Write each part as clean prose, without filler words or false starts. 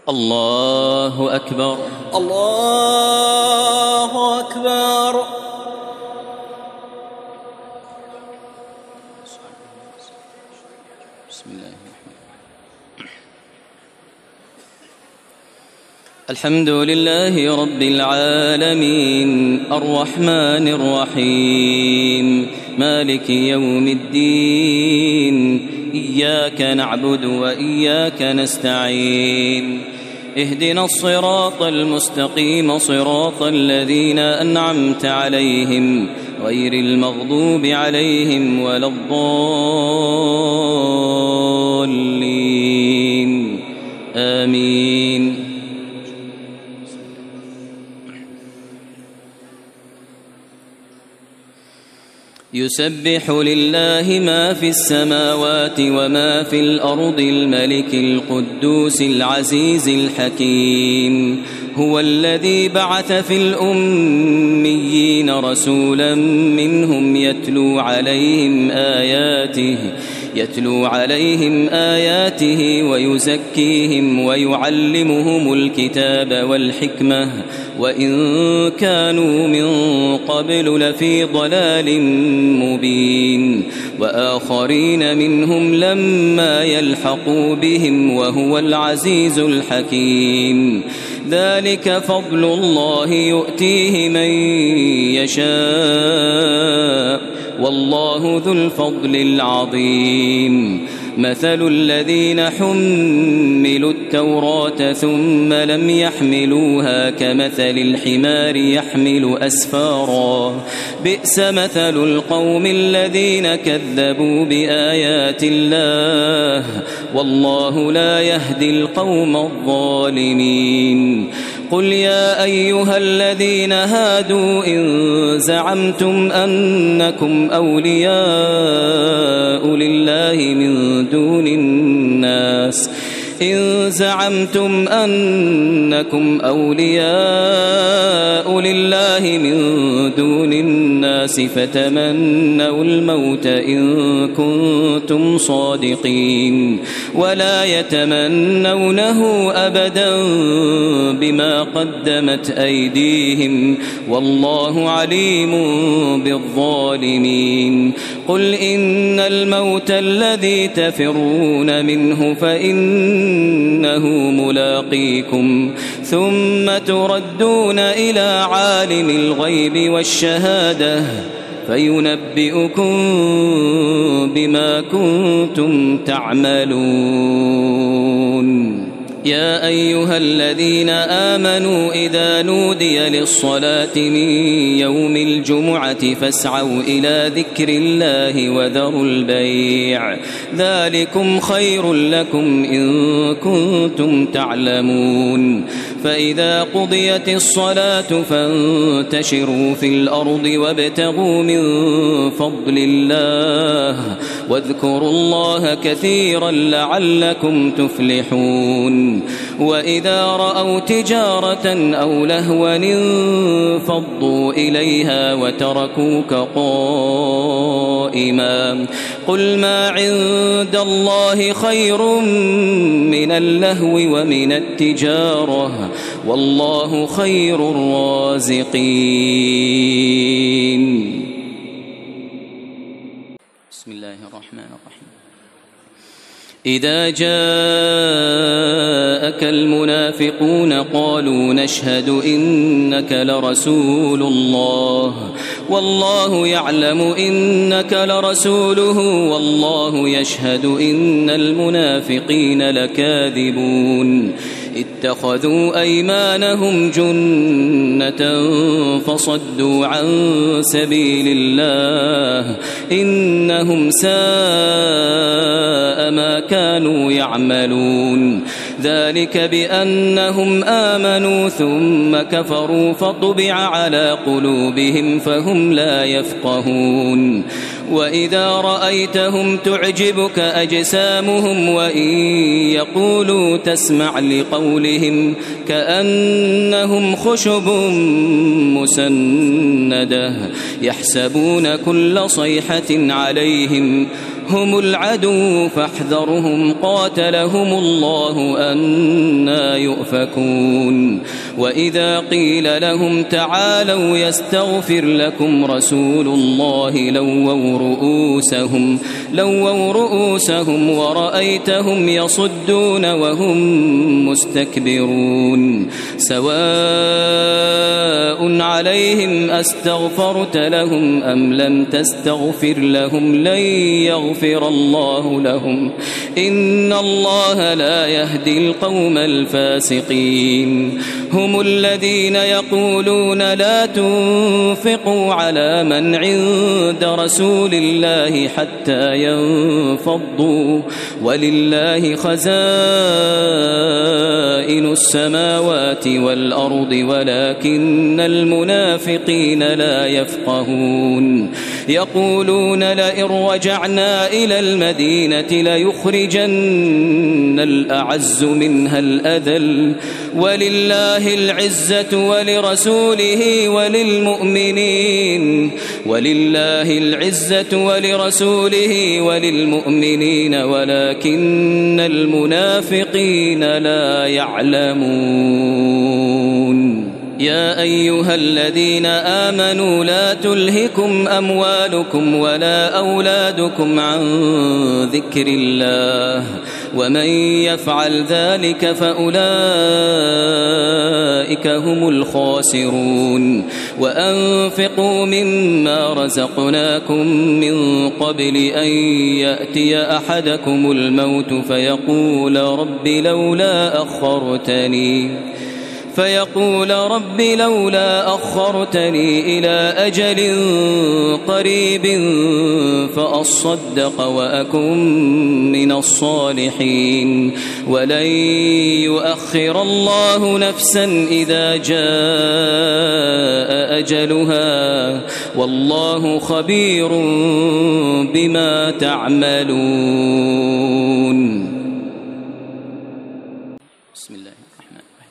الله أكبر الله أكبر. بسم الله الحمد لله رب العالمين الرحمن الرحيم مالك يوم الدين إياك نعبد وإياك نستعين اهدنا الصراط المستقيم صراط الذين أنعمت عليهم غير المغضوب عليهم ولا الضالين آمين. يسبح لله ما في السماوات وما في الأرض الملك القدوس العزيز الحكيم هو الذي بعث في الأميين رسولا منهم يتلو عليهم آياته ويزكيهم ويعلمهم الكتاب والحكمة وإن كانوا من قبل لفي ضلال مبين وآخرين منهم لما يلحقوا بهم وهو العزيز الحكيم. ذلك فضل الله يؤتيه من يشاء والله ذو الفضل العظيم. مثل الذين حملوا التوراة ثم لم يحملوها كمثل الحمار يحمل أسفارا بئس مثل القوم الذين كذبوا بآيات الله والله لا يهدي القوم الظالمين. قل يا أيها الذين هادوا إن زعمتم أنكم أولياء لله من دون الناس فتمنوا الموت إن كنتم صادقين ولا يتمنونه أبدا بما قدمت أيديهم والله عليم بالظالمين. قل إن الموت الذي تفرون منه فإنه ملاقيكم ثم تردون إلى عالم الغيب والشهادة فينبئكم بما كنتم تعملون. يا أيها الذين آمنوا إذا نودي للصلاة من يوم الجمعة فاسعوا إلى ذكر الله وذروا البيع ذلكم خير لكم إن كنتم تعلمون. فإذا قضيت الصلاة فانتشروا في الأرض وابتغوا من فضل الله واذكروا الله كثيرا لعلكم تفلحون. وإذا رأوا تجارة أو لهوا انفضوا إليها وتركوك قائما قل ما عند الله خير من اللهو ومن التجارة والله خير الرازقين. بسم الله الرحمن الرحيم. إذا جاءك المنافقون قالوا نشهد إنك لرسول الله والله يعلم إنك لرسوله والله يشهد إن المنافقين لكاذبون. اتخذوا أيمانهم جنة فصدوا عن سبيل الله إنهم ساء ما كانوا يعملون. ذلك بأنهم آمنوا ثم كفروا فطبع على قلوبهم فهم لا يفقهون. وإذا رأيتهم تعجبك أجسامهم وإن يقولوا تسمع لقولهم كأنهم خشب مسندة يحسبون كل صيحة عليهم هم العدو فاحذرهم قاتلهم الله أنى يؤفكون وإذا قيل لهم تعالوا يستغفر لكم رسول الله لووا رؤوسهم ورأيتهم يصدون وهم مستكبرون سواء عليهم أستغفرت لهم أم لم تستغفر لهم لن يغفر الله لهم إن الله لا يهدي القوم الفاسقين هم الذين يقولون لا تنفقوا على من عند رسول الله حتى ينفضوا ولله خزائن السماوات والأرض ولكن المنافقين لا يفقهون يقولون لئن رجعنا إلى المدينة ليخرجن الأعز منها الأذل ولله العزة ولرسوله وللمؤمنين ولكن المنافقين لا يعلمون يا أيها الذين آمنوا لا تلهكم أموالكم ولا أولادكم عن ذكر الله ومن يفعل ذلك فأولئك هم الخاسرون وأنفقوا مما رزقناكم من قبل أن يأتي أحدكم الموت فيقول رب لولا أخرتني إلى أجل قريب فأصدق وأكن من الصالحين ولن يؤخر الله نفسا إذا جاء أجلها والله خبير بما تعملون. بسم الله الرحمن الرحيم.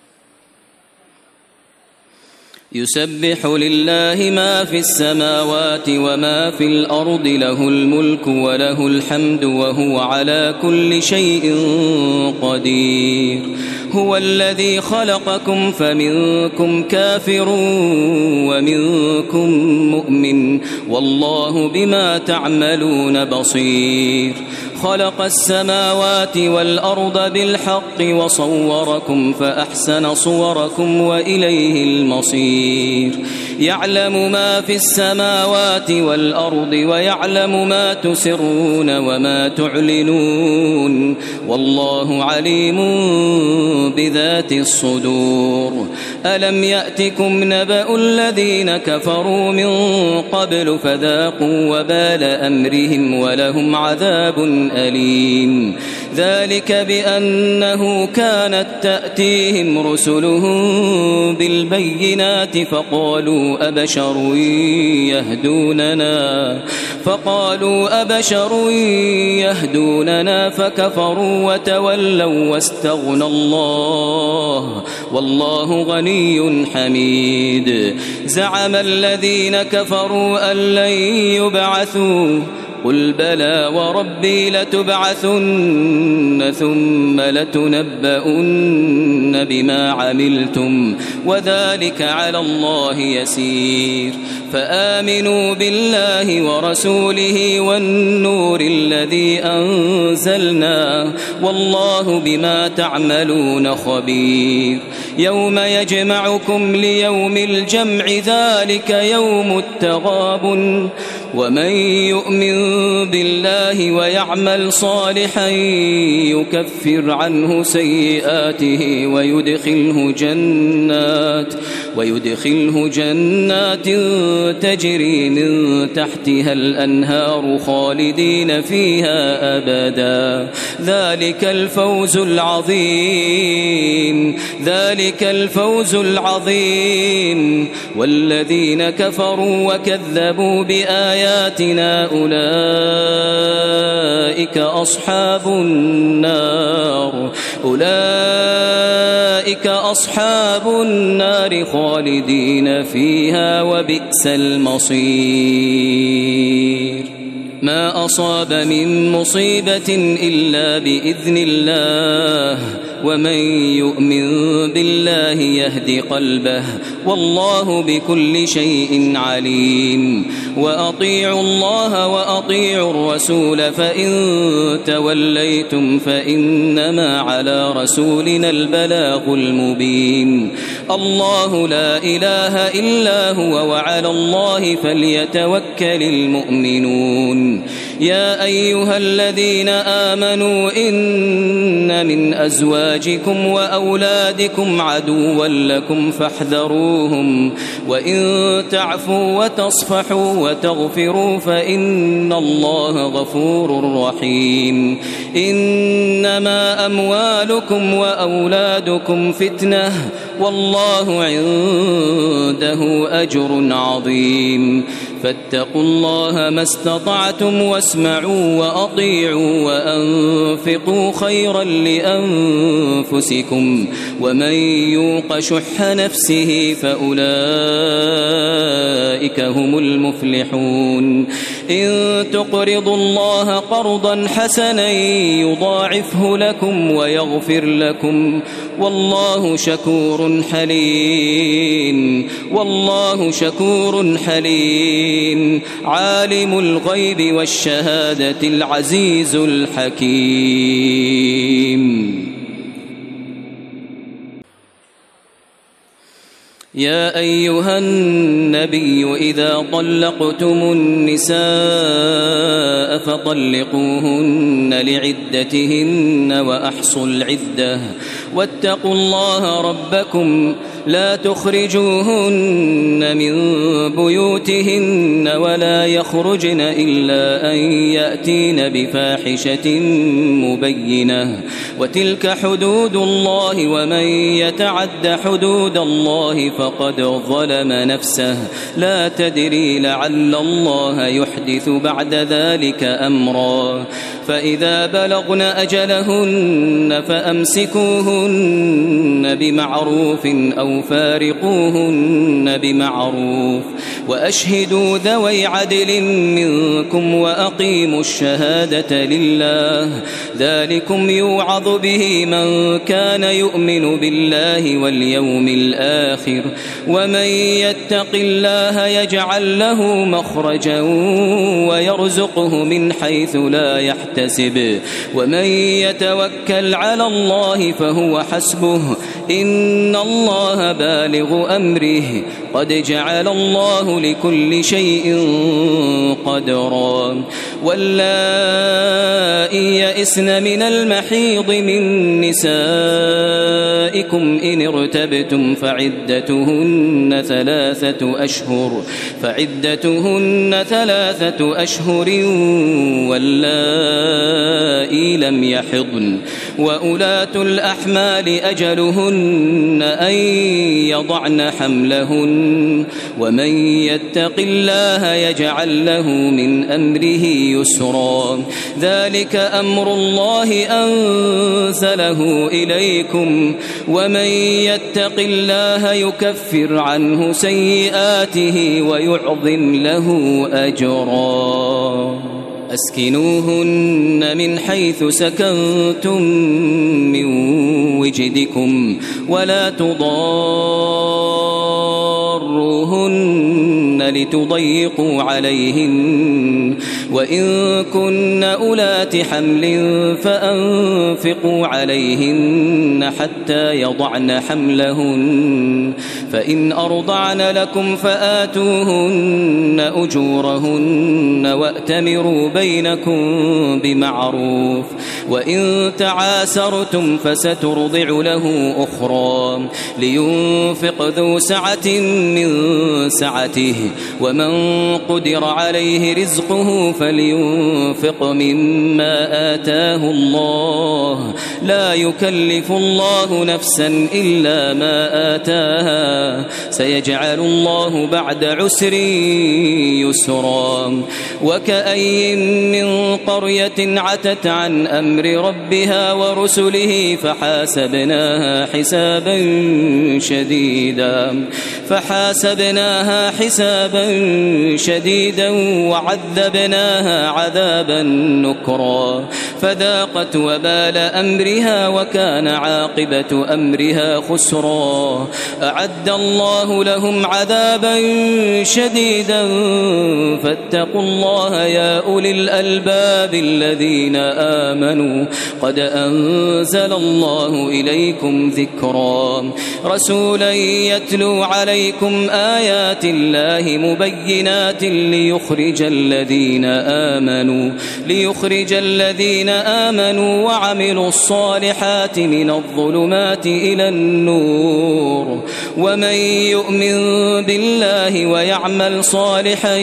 يسبح لله ما في السماوات وما في الأرض له الملك وله الحمد وهو على كل شيء قدير هو الذي خلقكم فمنكم كافر ومنكم مؤمن والله بما تعملون بصير خلق السماوات والأرض بالحق وصوركم فأحسن صوركم وإليه المصير يعلم ما في السماوات والأرض ويعلم ما تسرون وما تعلنون والله عليم بذات الصدور ألم يأتكم نبأ الذين كفروا من قبل فذاقوا وبال أمرهم ولهم عذاب أليم ذلك بأنه كانت تأتيهم رسلهم بالبينات فقالوا أبشر يهدوننا فكفروا وتولوا واستغنى الله والله غني حميد زعم الذين كفروا أن لن يبعثوا قل بلى وربي لتبعثن ثم لتنبؤن بما عملتم وذلك على الله يسير فآمنوا بالله ورسوله والنور الذي أنزلنا والله بما تعملون خبير يوم يجمعكم ليوم الجمع ذلك يوم التغابن ومن يؤمن بالله ويعمل صالحا يكفر عنه سيئاته ويدخله جنات تجري من تحتها الأنهار خالدين فيها أبدا ذلك الفوز العظيم والذين كفروا وكذبوا بآياتنا أولئك أصحاب النار خالدين فيها وبئس المصير. ما أصاب من مصيبة إلا بإذن الله ومن يؤمن بالله يهد قلبه والله بكل شيء عليم وأطيعوا الله وأطيعوا الرسول فإن توليتم فإنما على رسولنا البلاغ المبين الله لا إله إلا هو وعلى الله فليتوكل المؤمنون يا أيها الذين آمنوا إن من أزواجكم وأولادكم عدوا لكم فاحذروهم وإن تعفوا وتصفحوا وتغفروا فإن الله غفور رحيم إنما أموالكم وأولادكم فتنة والله عنده أجر عظيم فاتقوا الله ما استطعتم واسمعوا وأطيعوا وأنفقوا خيرا لأنفسكم ومن يوق شح نفسه فأولئك هم المفلحون إن تقرضوا الله قرضا حسنا يضاعفه لكم ويغفر لكم والله شكور حليم والله شكور حليم عالم الغيب والشهادة العزيز الحكيم يا أيها النبي إذا طلقتم النساء فطلقوهن لعدتهن وأحصوا العدة واتقوا الله ربكم لا تخرجوهن من بيوتهن ولا يخرجن إلا أن يأتين بفاحشة مبينة وتلك حدود الله ومن يتعد حدود الله فقد ظلم نفسه لا تدري لعل الله يحدث بعد ذلك أمرا فإذا بلغن أجلهن فأمسكوهن بمعروف أو فارقوهن بمعروف وأشهدوا ذوي عدل منكم وأقيموا الشهادة لله ذلكم يوعظ به من كان يؤمن بالله واليوم الآخر ومن يتق الله يجعل له مخرجا ويرزقه من حيث لا يحتسب ومن يتوكل على الله فهو حسبه إن الله بالغ أمره قد جعل الله لكل شيء قدرا واللائي يئسن من المحيض من نسائكم إن ارتبتم فعدتهن ثلاثة أشهر واللائي لم يحضن وأولاة الأحمال أجلهن أن يضعن حملهن ومن يتق الله يجعل له من أمره يسرا ذلك أمر الله أنزله إليكم ومن يتق الله يكفر عنه سيئاته ويعظم له أجرا أسكنوهن من حيث سكنتم من وجدكم ولا تضاروهن لتضيقوا عليهن وإن كن أولات حمل فأنفقوا عليهن حتى يضعن حملهن فإن أرضعن لكم فآتوهن أجورهن وأتمروا بينكم بمعروف وإن تعاسرتم فسترضع له أخرى لينفق ذو سعة من سعته ومن قدر عليه رزقه فلينفق مما آتاه الله لا يكلف الله نفسا إلا ما آتاها سيجعل الله بعد عسر يسرا وكأي من قرية عتت عن أمر ربها ورسله فحاسبناها حسابا عذابا شديدا وعذبناها عذابا نكرا فذاقت وبال أمرها وكان عاقبة أمرها خسرا أعد الله لهم عذابا شديدا فاتقوا الله يا أولي الألباب الذين آمنوا قد أنزل الله إليكم ذكرا رسولا يتلو عليكم آيات الله مبينات ليخرج الذين آمنوا وعملوا الصالحات من الظلمات إلى النور ومن يؤمن بالله ويعمل صالحا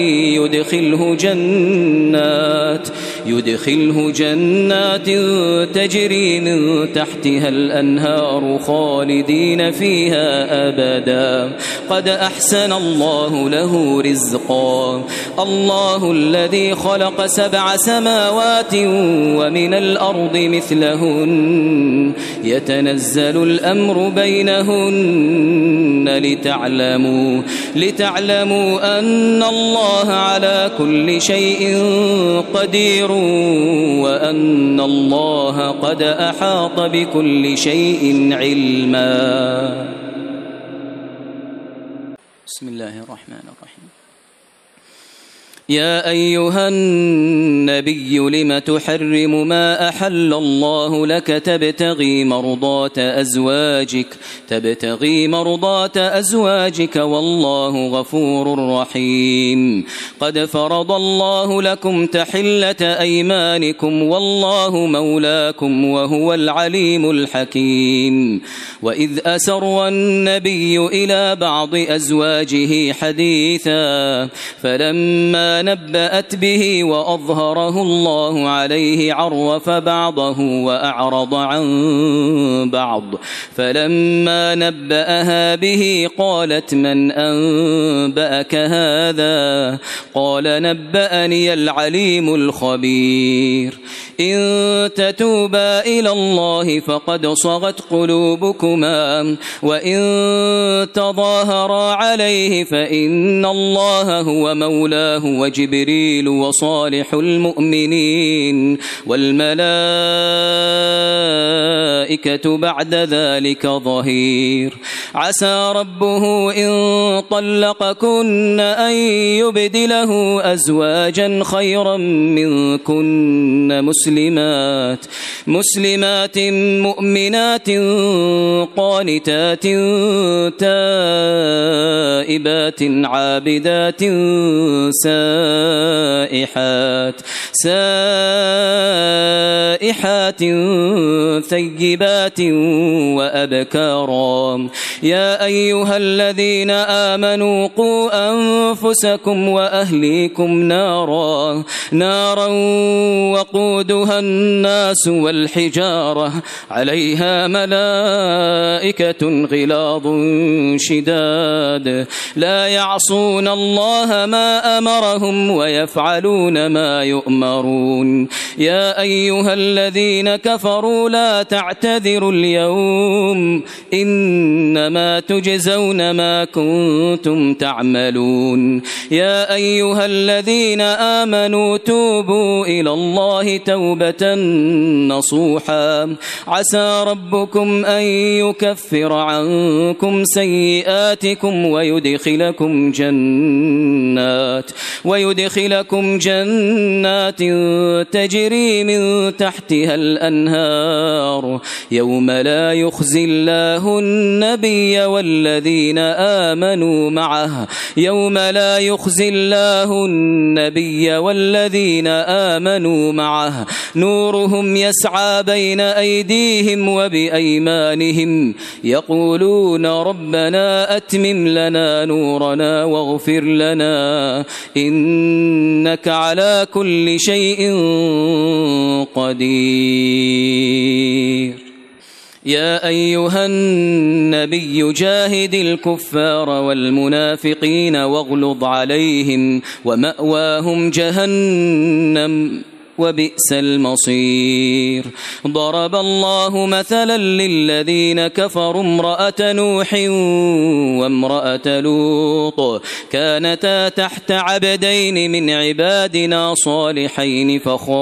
يدخله جنات تجري من تحتها الأنهار خالدين فيها أبدا قد أحسن الله له رزقا الله الذي خلق 7 سماوات ومن الأرض مثلهن يتنزل الأمر بينهن لتعلموا أن الله على كل شيء قدير وأن الله قد أحاط بكل شيء علما. بسم الله الرحمن الرحيم. يا أيها النبي لم تحرم ما أحل الله لك تبتغي مرضات أزواجك والله غفور رحيم قد فرض الله لكم تحلة أيمانكم والله مولاكم وهو العليم الحكيم وإذ أسر النبي إلى بعض أزواجه حديثا فلما نبأت به وأظهره الله عليه عرف بعضه وأعرض عن بعض فلما نبأها به قالت من أنبأك هذا قال نبأني العليم الخبير إن تتوبا إلى الله فقد صغت قلوبكما وإن تظاهرا عليه فإن الله هو مولاه وجبريل وصالح المؤمنين والملائكة بعد ذلك ظهير عسى ربه إن طلقكن أن يبدله أزواجا خيرا منكن مسلمات مؤمنات قانتات تائبات عابدات سائحات ثيبات وأبكارا يا أيها الذين آمنوا قوا أنفسكم وأهليكم نارا وقودها الناس والحجارة عليها ملائكة غلاظ شداد لا يعصون الله ما أمرهم ويفعلون ما يؤمرون يا أيها الذين كفروا لا تعتذروا اليوم إنما تجزون ما كنتم تعملون يا أيها الذين آمنوا توبوا إلى الله توبة نصوحا عسى ربكم أن يكفر عنكم سيئاتكم ويدخلكم جنات تجري من تحتها الأنهار يوم لا يخزي الله النبي والذين آمنوا معه نورهم يسعى بين أيديهم وبأيمانهم يقولون ربنا أتمم لنا نورنا واغفر لنا إنك على كل شيء قدير يا أيها النبي جاهد الكفار والمنافقين واغلظ عليهم ومأواهم جهنم وبئس المصير. ضرب الله مثلا للذين كفروا امرأة نوح وامرأة لوط كانتا تحت عبدين من عبادنا صالحين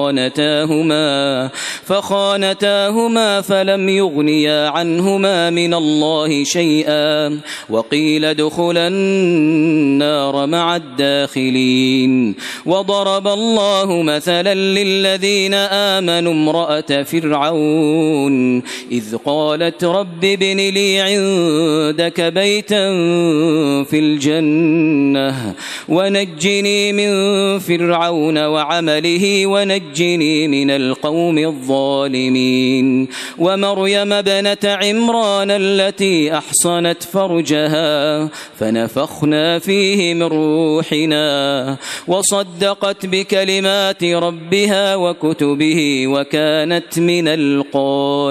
فخانتاهما فلم يغنيا عنهما من الله شيئا وقيل ادخلا النار مع الداخلين. وضرب الله مثلا للذين آمنوا امرأة فرعون إذ قالت رب ابن لي عندك بيتا في الجنة ونجني من فرعون وعمله ونجني من القوم الظالمين. ومريم ابنة عمران التي أحصنت فرجها فنفخنا فيه من روحنا وصدقت بكلمات ربها وكتبه وكانت من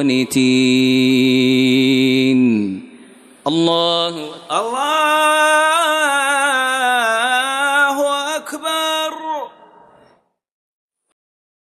القانتين. الله